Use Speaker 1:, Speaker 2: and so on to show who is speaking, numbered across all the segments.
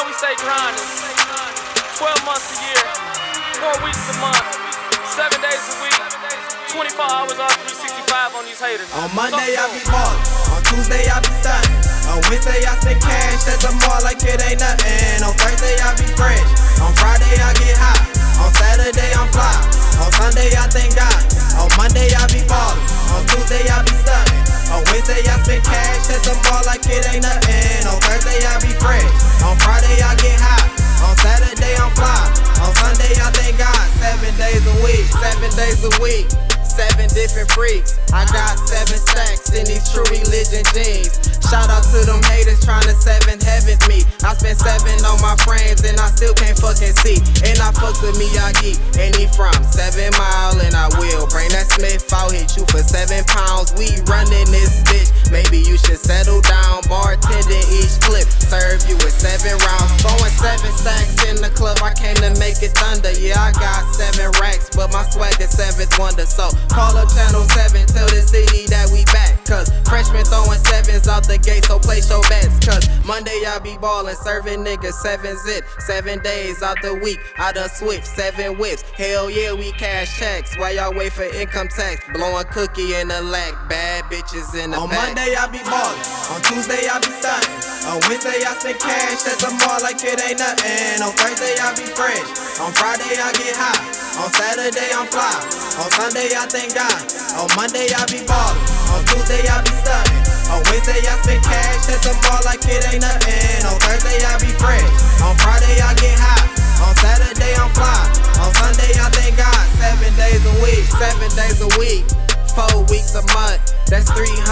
Speaker 1: know we say grinding. 12 months a year, 4 weeks a month, 7 days a week, 24 hours off 365 on these haters.
Speaker 2: On Monday I be ballin', on Tuesday I be stunning. On Wednesday I spend cash at the mall like it ain't nothing. On Thursday I be fresh, on Friday I get high, on Saturday I'm fly, on Sunday I thank God. On Monday I be ballin', on Tuesday I be stunning. On Wednesday I spend cash at the mall like it ain't nothing. On Thursday I be fresh, on Friday I get high, on Saturday I'm fly, on Sunday I thank God. 7 days a week, 7 days a week, 7 different freaks. I got 7 stacks in these True Religion jeans. Shout out to them haters tryna 7 heaven me. I spent 7 on my frames and I still can't fucking see. And I fucks with Miyagi and he from 7 Mile and I will bring that Smith out, hit you for 7 pounds. We running this bitch, maybe you should settle down. Bartending each clip, serve you with 7 rounds. Throwing 7 stacks in the club, I came to make it thunder. Yeah, I got 7 racks, but my swag is 7th wonder. So call up Channel 7, tell the city that we back. Cause freshmen throwing 7s out the gate, so place your bets. Cause Monday I be ballin', serving niggas 7 zip. 7 days out the week, I done switched 7 whips. Hell yeah, we cash checks while y'all wait for income tax. Blowing cookie in the lack, bad bitches in the back. On Monday I be ballin', on Tuesday I be stunning. On Wednesday I spend cash at the mall like it ain't nothing. On Thursday I be fresh, on Friday I get high, on Saturday I'm fly, on Sunday I thank God. On Monday I be ballin', on Tuesday I be stunning. On Wednesday I spend cash at the mall like it ain't nothing. On Thursday I be fresh, on Friday I get high, on Saturday I'm fly, on Sunday I thank God. 7 days a week, 7 days a week, 4 weeks a month. That's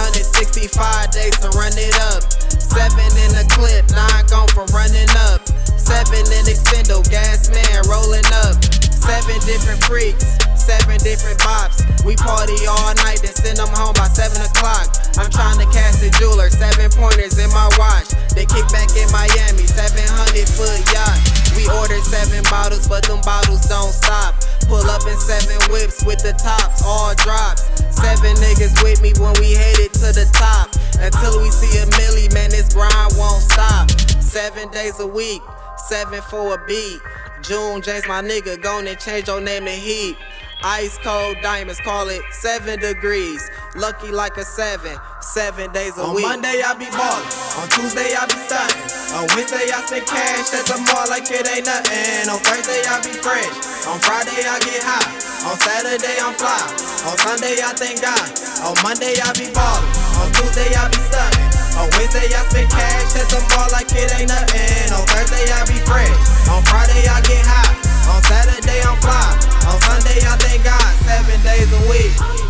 Speaker 2: 365 days to run it up. 7 in the clip, 9 gone from running up. 7 in extendo, gas man rolling up. 7 different freaks, 7 different bops. We party all night, then send them home by 7 o'clock. I'm trying to cast a jeweler, 7 pointers in my watch. They kick back in Miami, 700-foot yacht. We ordered 7 bottles, but them bottles don't stop. Pull up in 7 whips with the tops, all drops. 7 niggas with me when we headed to the top. Until we see a milli, man, this grind won't stop. 7 days a week, 7 for a beat. June James, my nigga, gone and change your name to Heat. Ice cold diamonds, call it 7 degrees. Lucky like a 7, 7 days a week. On Monday I be ballin', on Tuesday I be stunning. On Wednesday I spend cash at the mall like it ain't nothing. On Thursday I be fresh, on Friday I get high, on Saturday I'm fly, on Sunday I thank God. On Monday I be ballin', on Tuesday I be stunning. On Wednesday I spend cash at the mall like it ain't nothing. On Thursday I be fresh, on Friday I get high, on Saturday I'm fly, on Sunday I thank God. 7 days a week.